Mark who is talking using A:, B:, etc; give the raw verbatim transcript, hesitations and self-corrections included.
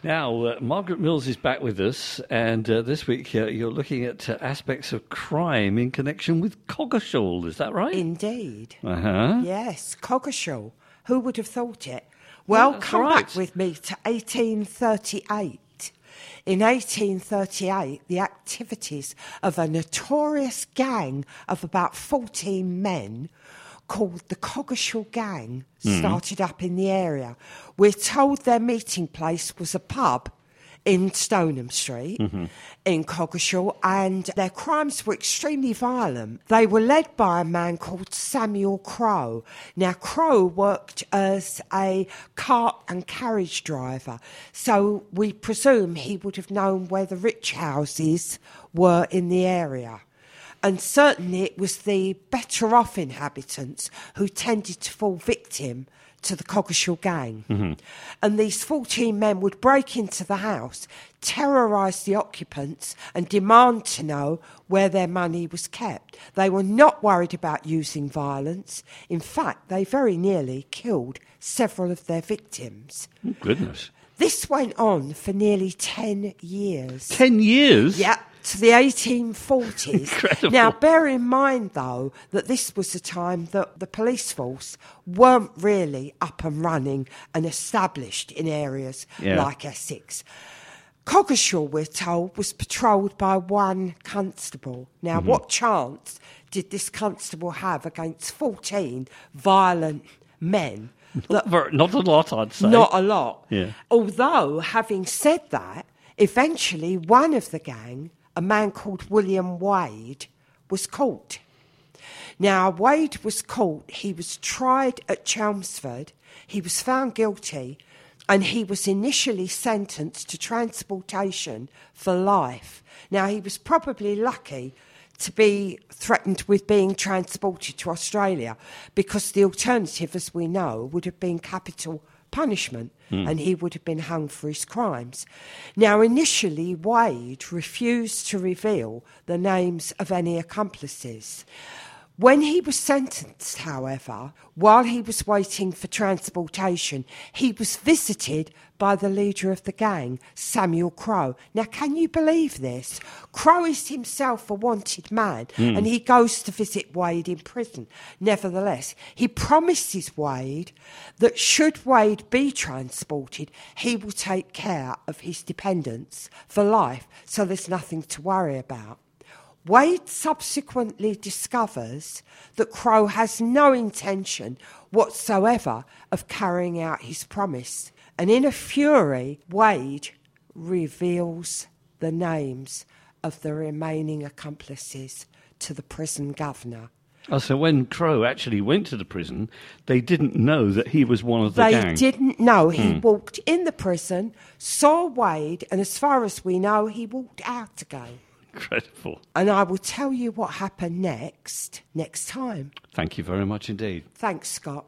A: Now, uh, Margaret Mills is back with us, and uh, this week uh, you're looking at uh, aspects of crime in connection with Coggeshall, is that right?
B: Indeed.
A: Uh-huh.
B: Yes, Coggeshall. Who would have thought it? Well,
A: Well,
B: come
A: right.
B: back with me to eighteen thirty-eight. In eighteen thirty-eight, the activities of a notorious gang of about fourteen men called the Coggeshall Gang started up in the area. We're told their meeting place was a pub in Stoneham Street in Coggeshall, and their crimes were extremely violent. They were led by a man called Samuel Crowe. Now, Crowe worked as a cart and carriage driver, so we presume he would have known where the rich houses were in the area. And certainly it was the better off inhabitants who tended to fall victim to the Coggeshall Gang. Mm-hmm. And these fourteen men would break into the house, terrorise the occupants and demand to know where their money was kept. They were not worried about using violence. In fact, they very nearly killed several of their victims.
A: Oh, goodness.
B: This went on for nearly ten years.
A: Ten years?
B: Yeah, to the eighteen forties.
A: Incredible.
B: Now, bear in mind, though, that this was a time that the police force weren't really up and running and established in areas
A: Yeah.
B: like Essex. Coggeshall, we're told, was patrolled by one constable. Now,
A: Mm-hmm.
B: what chance did this constable have against fourteen violent men?
A: Not, ver- not a lot, I'd say.
B: Not a lot.
A: Yeah.
B: Although, having said that, eventually one of the gang, a man called William Wade, was caught. Now, Wade was caught. He was tried at Chelmsford. He was found guilty, and he was initially sentenced to transportation for life. Now, he was probably lucky to be threatened with being transported to Australia, because the alternative, as we know, would have been capital punishment, mm. and he would have been hung for his crimes. Now, initially, Wade refused to reveal the names of any accomplices. When he was sentenced, however, while he was waiting for transportation, he was visited by the leader of the gang, Samuel Crowe. Now, can you believe this? Crowe is himself a wanted man, mm. and he goes to visit Wade in prison. Nevertheless, he promises Wade that should Wade be transported, he will take care of his dependents for life, so there's nothing to worry about. Wade subsequently discovers that Crowe has no intention whatsoever of carrying out his promise. And in a fury, Wade reveals the names of the remaining accomplices to the prison governor.
A: Oh, so when Crowe actually went to the prison, they didn't know that he was one of the
B: they
A: gang?
B: They didn't know. He
A: Hmm.
B: walked in the prison, saw Wade, and as far as we know, he walked out again.
A: Incredible.
B: And I will tell you what happened next, next time.
A: Thank you very much indeed.
B: Thanks, Scott.